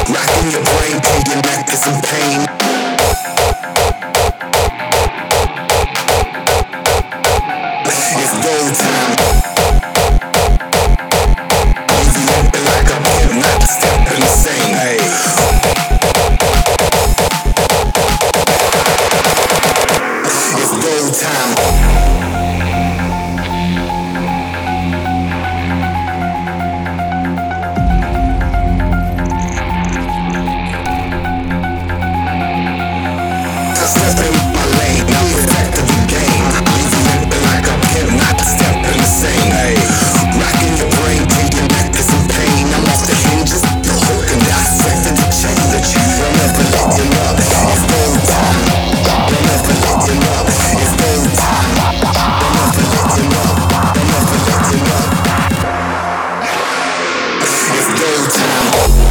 Rocking your brain till your neck is in pain. It's go time. Easy moving like a pimp, not to step insane. Hey. It's go time. Step in my lane, now protect the game. Easy moving like a pimp, not to step insane. Hey, rocking your brain till your neck is in pain. I'm off the hinges, you're hoping that I sweat the chain. Don't ever let him up, it's go time. Don't ever let him up, it's go time. Don't ever let him up, don't ever let him up. It's go time.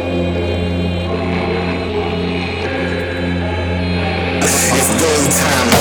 Time.